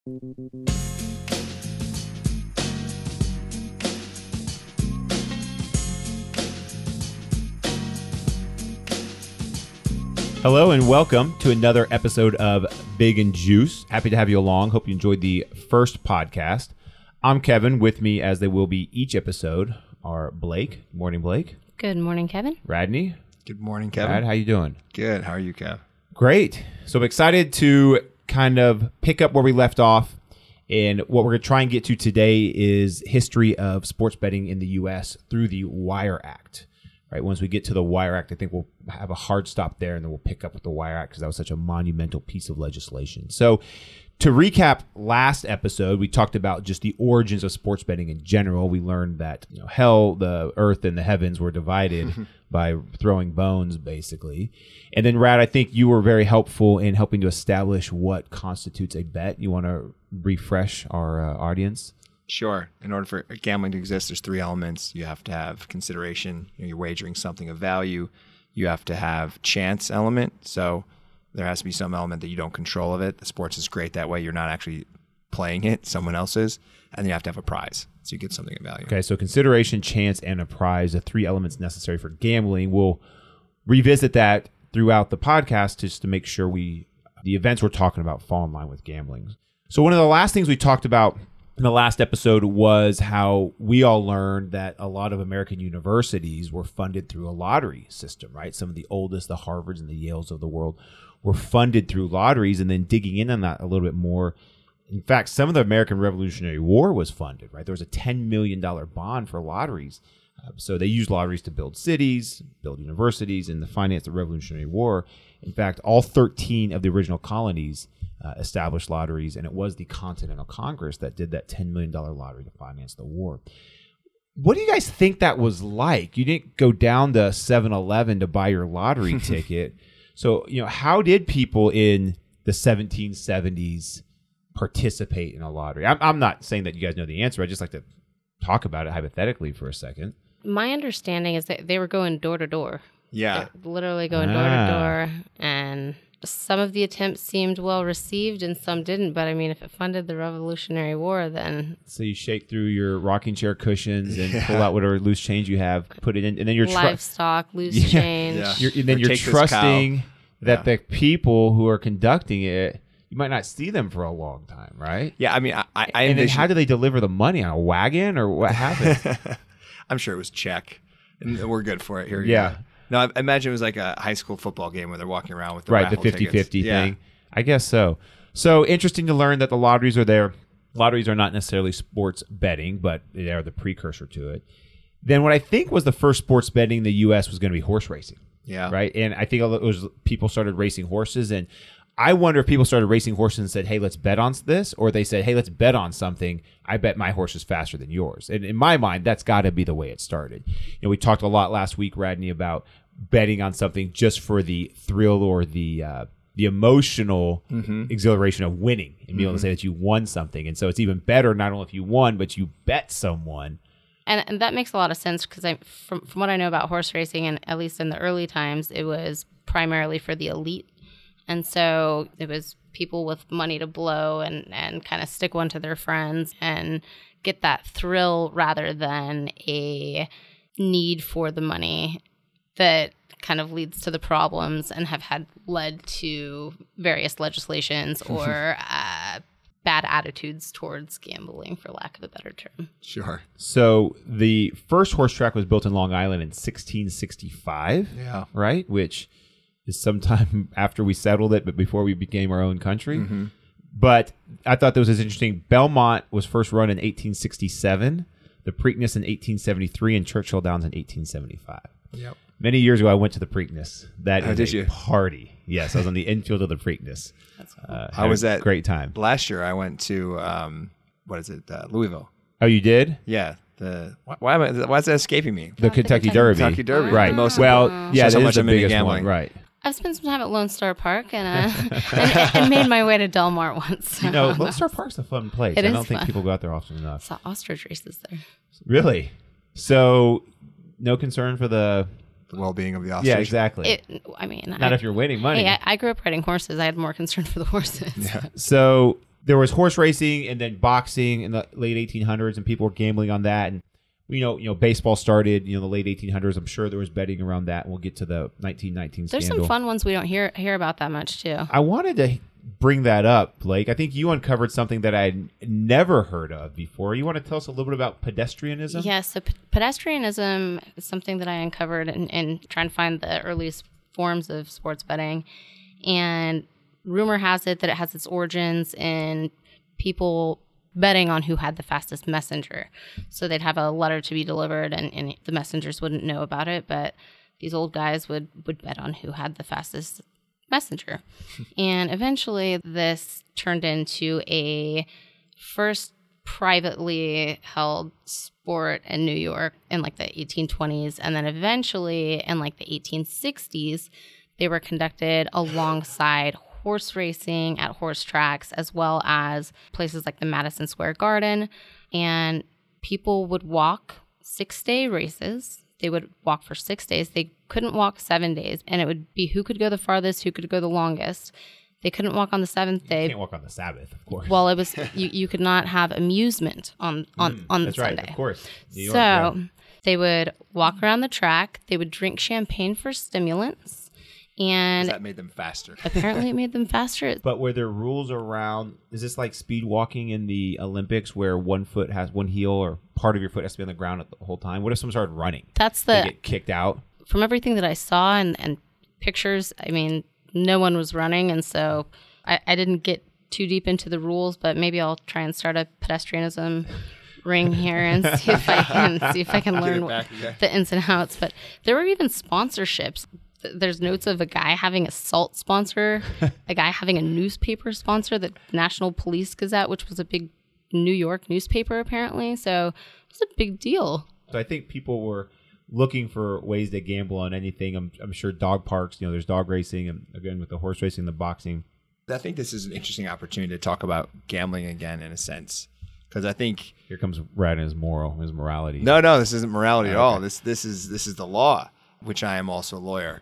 Hello and welcome to another episode of Big and Juice. Happy to have you along. Hope you enjoyed the first podcast. I'm Kevin. With me, as they will be each episode, are Blake. Morning, Blake. Good morning, Kevin. Radney. Good morning, Kevin. Brad, how you doing? Good. How are you, Kev? Great. So I'm excited to kind of pick up where we left off. And what we're going to try and get to today is history of sports betting in the U.S. through the Wire Act. Right. Once we get to the Wire Act, I think we'll have a hard stop there, and then we'll pick up with the Wire Act because that was such a monumental piece of legislation. So to recap last episode, we talked about just the origins of sports betting in general. We learned that hell, the earth, and the heavens were divided by throwing bones, basically. And then, Rad, I think you were very helpful in helping to establish what constitutes a bet. You want to refresh our audience? Sure. In order for gambling to exist, there's three elements. You have to have consideration. You're wagering something of value. You have to have chance element. So there has to be some element that you don't control of it. The sports is great that way. You're not actually playing it. Someone else is. And you have to have a prize. So you get something of value. Okay, so consideration, chance, and a prize, the three elements necessary for gambling. We'll revisit that throughout the podcast just to make sure the events we're talking about fall in line with gambling. So one of the last things we talked about in the last episode was how we all learned that a lot of American universities were funded through a lottery system, right? Some of the oldest, the Harvards and the Yales of the world, were funded through lotteries. And then digging in on that a little bit more, in fact, some of the American Revolutionary War was funded, right? There was a $10 million bond for lotteries. So they used lotteries to build cities, build universities, and to finance the Revolutionary War. In fact, all 13 of the original colonies established lotteries, and it was the Continental Congress that did that $10 million lottery to finance the war. What do you guys think that was like? You didn't go down to 7-Eleven to buy your lottery ticket. So, how did people in the 1770s participate in a lottery? I'm not saying that you guys know the answer. I'd just like to talk about it hypothetically for a second. My understanding is that they were going door to door. Yeah. They're literally going door to door, and some of the attempts seemed well received and some didn't. But I mean, if it funded the Revolutionary War, then... So you shake through your rocking chair cushions and pull out whatever loose change you have, put it in, and then you're... Livestock, loose change. Yeah. You're trusting that the people who are conducting it, you might not see them for a long time, right? Yeah, I mean, I and then how do they deliver the money? On a wagon, or what happens? I'm sure it was check, and we're good for it here. Yeah. No, I imagine it was like a high school football game where they're walking around with the the 50-50 thing. I guess so. So interesting to learn that the lotteries are there. Lotteries are not necessarily sports betting, but they are the precursor to it. Then what I think was the first sports betting in the U.S. was going to be horse racing. Yeah. Right? And I think it was people started racing horses, and I wonder if people started racing horses and said, hey, let's bet on this, or they said, hey, let's bet on something. I bet my horse is faster than yours. And in my mind, that's got to be the way it started. We talked a lot last week, Radney, about betting on something just for the thrill or the emotional exhilaration of winning and being able to say that you won something. And so it's even better not only if you won, but you bet someone. And that makes a lot of sense because from what I know about horse racing, and at least in the early times, it was primarily for the elite. And so it was people with money to blow and kind of stick one to their friends and get that thrill rather than a need for the money that kind of leads to the problems and have had led to various legislations or bad attitudes towards gambling, for lack of a better term. Sure. So the first horse track was built in Long Island in 1665. Yeah. Right? Which is sometime after we settled it, but before we became our own country. Mm-hmm. But I thought that was interesting. Belmont was first run in 1867, the Preakness in 1873, and Churchill Downs in 1875. Yep. Many years ago, I went to the Preakness. That is a party. Yes, I was on the infield of the Preakness. That's cool. I was at great time. Last year, I went to Louisville. Oh, you did? Yeah. Why is that escaping me? The Kentucky Derby. Kentucky Derby. Right. The most yeah, so that much is the I'm into biggest gambling. one. Right. I've spent some time at Lone Star Park and made my way to Del Mar once. Lone Star Park's a fun place. I don't think people go out there often enough. Saw ostrich races there. Really? So, no concern for the well-being of the ostrich? Yeah, exactly. Not if you're winning money. Hey, I grew up riding horses. I had more concern for the horses. Yeah. So, there was horse racing and then boxing in the late 1800s, and people were gambling on that. And baseball started, in the late 1800s. I'm sure there was betting around that. And we'll get to the 1919 There's scandal. some fun ones we don't hear about that much too. I wanted to bring that up, Blake. I think you uncovered something that I had never heard of before. You want to tell us a little bit about pedestrianism? Yes, so pedestrianism is something that I uncovered in trying to find the earliest forms of sports betting. And rumor has it that it has its origins in people betting on who had the fastest messenger. So they'd have a letter to be delivered and the messengers wouldn't know about it, but these old guys would bet on who had the fastest messenger. And eventually this turned into a first privately held sport in New York in like the 1820s. And then eventually in like the 1860s, they were conducted alongside horse racing at horse tracks, as well as places like the Madison Square Garden. And people would walk 6-day races. They would walk for 6 days. They couldn't walk 7 days. And it would be who could go the farthest, who could go the longest. They couldn't walk on the 7th day. You can't walk on the Sabbath, of course. Well, it was you could not have amusement on the that's Sunday. Right, of course. New York, so yeah. they would walk around the track. They would drink champagne for stimulants. And that made them faster. apparently it made them faster. But were there rules around, is this like speed walking in the Olympics where one foot has one heel or part of your foot has to be on the ground the whole time? What if someone started running? That's They get kicked out? from everything that I saw and pictures, I mean, no one was running. And so I didn't get too deep into the rules, but maybe I'll try and start a pedestrianism ring here and see if I can learn the ins and outs. But there were even sponsorships. There's notes of a guy having a salt sponsor, a guy having a newspaper sponsor, the National Police Gazette, which was a big New York newspaper apparently. So it was a big deal. So I think people were looking for ways to gamble on anything. I'm sure dog parks, there's dog racing, and again with the horse racing, the boxing. I think this is an interesting opportunity to talk about gambling again in a sense. Because I think here comes Brad and his morality. No, this isn't morality at all. This is the law, which I am also a lawyer,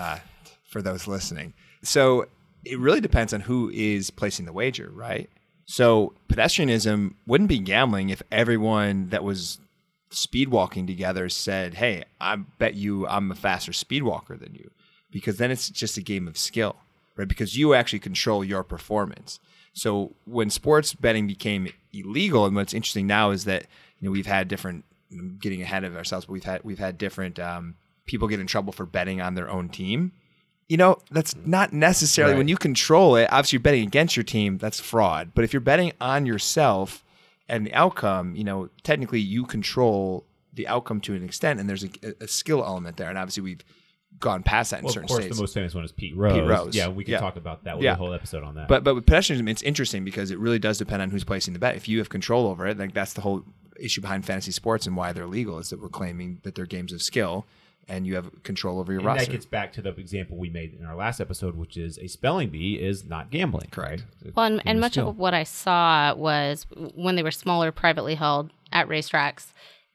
for those listening. So it really depends on who is placing the wager, right? So pedestrianism wouldn't be gambling if everyone that was speed walking together said, hey, I bet you I'm a faster speed walker than you. Because then it's just a game of skill, right? Because you actually control your performance. So when sports betting became illegal, and what's interesting now is that we've had different, getting ahead of ourselves, but we've had different people get in trouble for betting on their own team. That's not necessarily, when you control it, obviously you're betting against your team, that's fraud. But if you're betting on yourself and the outcome, technically you control the outcome to an extent, and there's a skill element there. And obviously we've gone past that in certain states. Of course, the most famous one is Pete Rose. Pete Rose. Yeah, we can talk about that. We'll do a whole episode on that. But with pedestrianism, it's interesting because it really does depend on who's placing the bet. If you have control over it, like that's the whole issue behind fantasy sports and why they're legal, is that we're claiming that they're games of skill and you have control over your roster. That gets back to the example we made in our last episode, which is a spelling bee is not gambling. Correct. Right? Well, and much of what I saw was when they were smaller, privately held at racetracks,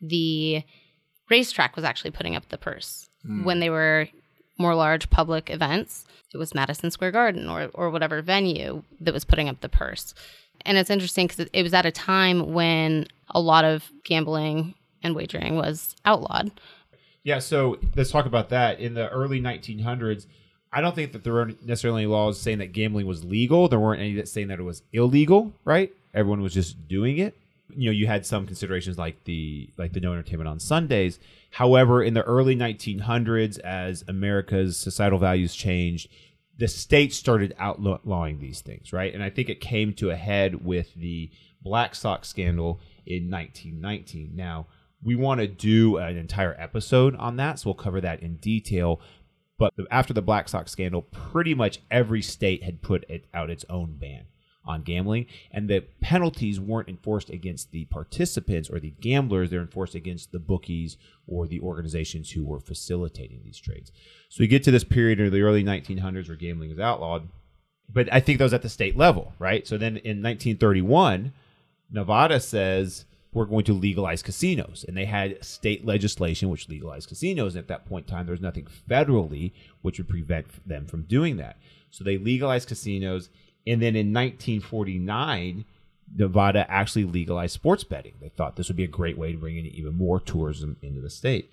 the racetrack was actually putting up the purse. When they were more large public events, it was Madison Square Garden or whatever venue that was putting up the purse. And it's interesting because it was at a time when a lot of gambling and wagering was outlawed. Yeah, so let's talk about that. In the early 1900s, I don't think that there were necessarily any laws saying that gambling was legal. There weren't any that saying that it was illegal, right? Everyone was just doing it. You had some considerations like the no entertainment on Sundays. However, in the early 1900s, as America's societal values changed, the state started outlawing these things, right? And I think it came to a head with the Black Sox scandal in 1919. Now, we want to do an entire episode on that, so we'll cover that in detail. But after the Black Sox scandal, pretty much every state had put out its own ban on gambling, and the penalties weren't enforced against the participants or the gamblers. They're enforced against the bookies or the organizations who were facilitating these trades. So we get to this period in the early 1900s where gambling is outlawed, but I think that was at the state level, right? So then in 1931, Nevada says, we're going to legalize casinos. And they had state legislation which legalized casinos. And at that point in time, there was nothing federally which would prevent them from doing that. So they legalized casinos. And then in 1949, Nevada actually legalized sports betting. They thought this would be a great way to bring in even more tourism into the state.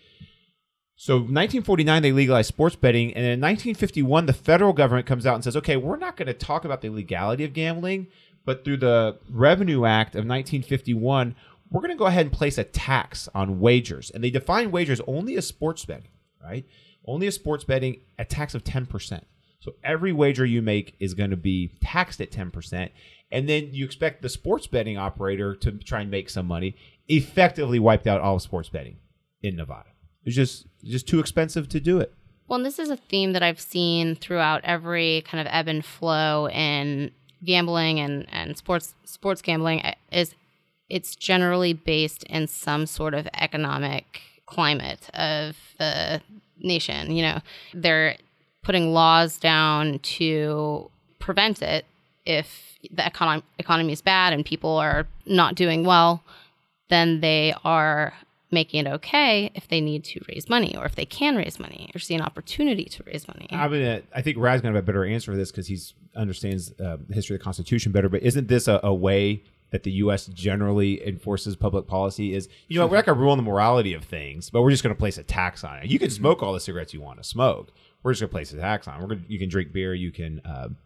So 1949, they legalized sports betting. And in 1951, the federal government comes out and says, okay, we're not going to talk about the legality of gambling, but through the Revenue Act of 1951, we're going to go ahead and place a tax on wagers. And they define wagers only as sports betting, right? Only as sports betting, a tax of 10%. So every wager you make is going to be taxed at 10%. And then you expect the sports betting operator to try and make some money, effectively wiped out all of sports betting in Nevada. It's just too expensive to do it. Well, and this is a theme that I've seen throughout every kind of ebb and flow in gambling and sports gambling is it's generally based in some sort of economic climate of the nation. You know, they're putting laws down to prevent it if the economy is bad and people are not doing well, then they are making it okay if they need to raise money or if they can raise money or see an opportunity to raise money. I think Rad's going to have a better answer for this because he understands the history of the Constitution better, but isn't this a way that the U.S. generally enforces public policy is, you know, we're not going to rule on the morality of things, but we're just going to place a tax on it. You can smoke all the cigarettes you want to smoke. We're just going to place a tax on it. You can drink beer. You can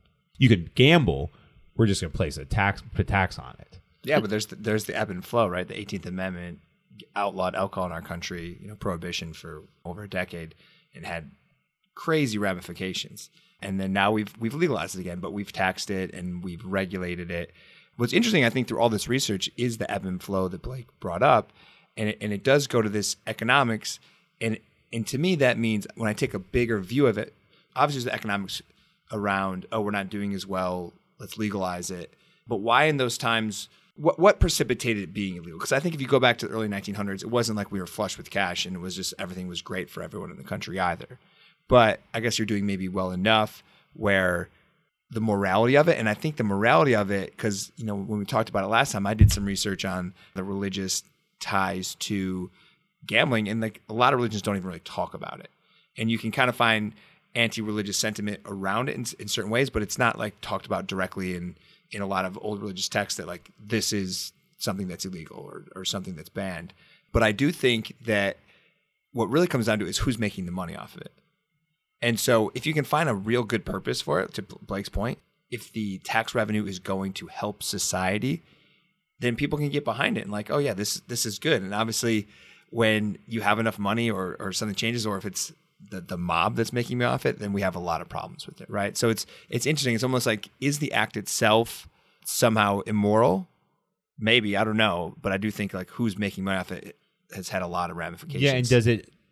gamble. We're just going to place a tax on it. Yeah, but there's the ebb and flow, right? The 18th Amendment outlawed alcohol in our country, you know, prohibition for over a decade, and had crazy ramifications. And then now we've legalized it again, but we've taxed it and we've regulated it. What's interesting, I think, through all this research is the ebb and flow that Blake brought up, and it does go to this economics, and to me that means when I take a bigger view of it, obviously there's the economics around, oh, we're not doing as well, let's legalize it. But why in those times, what precipitated it being illegal? Because I think if you go back to the early 1900s, it wasn't like we were flush with cash and it was just everything was great for everyone in the country either. But I guess you're doing maybe well enough where the morality of it, and I think the morality of it, because, you know, when we talked about it last time, I did some research on the religious ties to gambling, and like a lot of religions don't even really talk about it. And you can kind of find anti-religious sentiment around it in certain ways, but it's not like talked about directly in a lot of old religious texts that like this is something that's illegal or something that's banned. But I do think that what really comes down to is who's making the money off of it. And so if you can find a real good purpose for it, to Blake's point, if the tax revenue is going to help society, then people can get behind it and like, oh yeah, this is good. And obviously when you have enough money or something changes, or if it's the mob that's making me off it, then we have a lot of problems with it, right? So it's interesting. It's almost like, is the act itself somehow immoral? Maybe, I don't know, but I do think like who's making money off it has had a lot of ramifications. Yeah, and does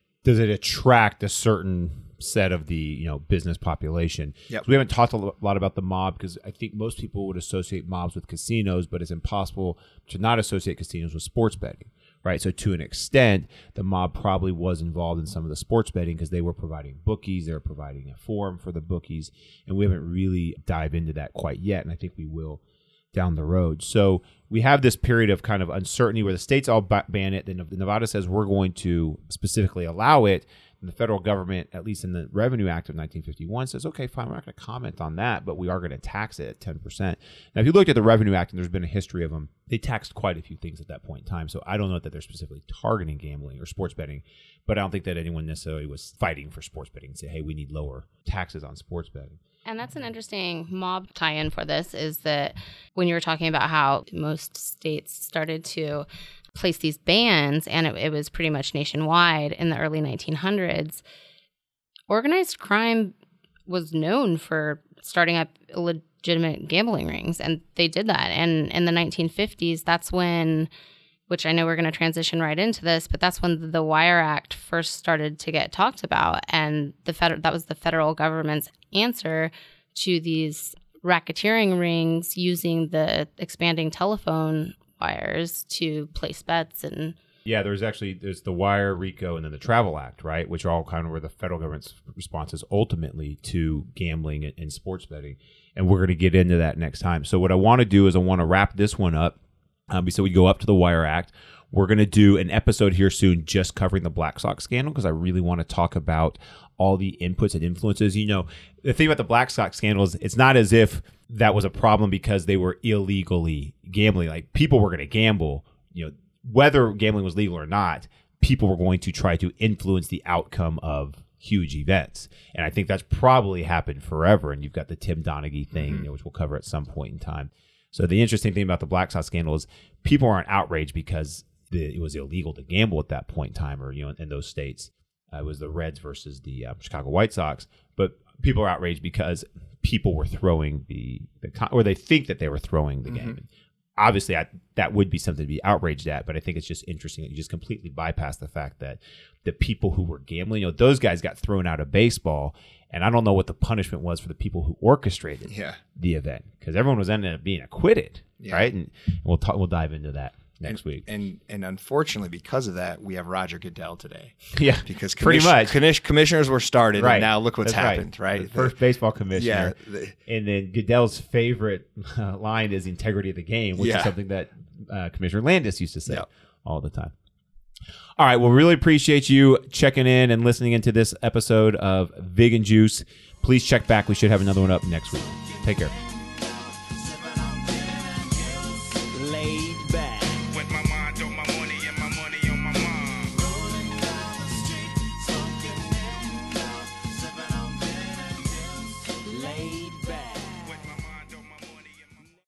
it attract a certain set of the, you know, business population? Yep. So we haven't talked a lot about the mob because I think most people would associate mobs with casinos, but it's impossible to not associate casinos with sports betting. Right, so to an extent, the mob probably was involved in some of the sports betting because they were providing bookies, they were providing a forum for the bookies, and we haven't really dived into that quite yet, and I think we will down the road. So we have this period of kind of uncertainty where the states all ban it, then Nevada says we're going to specifically allow it, and the federal government, at least in the Revenue Act of 1951, says, okay, fine, we're not going to comment on that, but we are going to tax it at 10%. Now, if you looked at the Revenue Act, and there's been a history of them, they taxed quite a few things at that point in time. So I don't know that they're specifically targeting gambling or sports betting, but I don't think that anyone necessarily was fighting for sports betting and say, hey, we need lower taxes on sports betting. And that's an interesting mob tie-in for this, is that when you were talking about how most states started to place these bans, and it was pretty much nationwide in the early 1900s, organized crime was known for starting up illegitimate gambling rings, and they did that. And in the 1950s, that's when, which I know we're going to transition right into this, but that's when the Wire Act first started to get talked about, and that was the federal government's answer to these racketeering rings using the expanding telephone wires to place bets. And yeah, there's the Wire, RICO, and then the Travel Act, right, which are all kind of where the federal government's response is ultimately to gambling and sports betting, and we're going to get into that next time. So what I want to do is I want to wrap this one up. So we go up to the Wire Act. We're going to do an episode here soon just covering the Black Sox scandal because I really want to talk about all the inputs and influences. You know, the thing about the Black Sox scandal is it's not as if that was a problem because they were illegally gambling. Like, people were going to gamble, you know, whether gambling was legal or not, people were going to try to influence the outcome of huge events. And I think that's probably happened forever. And you've got the Tim Donaghy thing, you know, which we'll cover at some point in time. So the interesting thing about the Black Sox scandal is people aren't outraged because it was illegal to gamble at that point in time, or, you know, in those states. It was the Reds versus the Chicago White Sox. But people are outraged because people were throwing or they think that they were throwing the game. And obviously, that would be something to be outraged at, but I think it's just interesting that you just completely bypass the fact that the people who were gambling, you know, those guys got thrown out of baseball, and I don't know what the punishment was for the people who orchestrated the event, because everyone was ended up being acquitted, right? And we'll dive into that next week. And unfortunately, because of that, we have Roger Goodell today. Yeah, because pretty much commissioners were started, right. And now look what's happened, right? The first baseball commissioner. And then Goodell's favorite line is the integrity of the game, which is something that Commissioner Landis used to say all the time. All right, well, really appreciate you checking in and listening into this episode of Vig and Juice. Please check back. We should have another one up next week. Take care.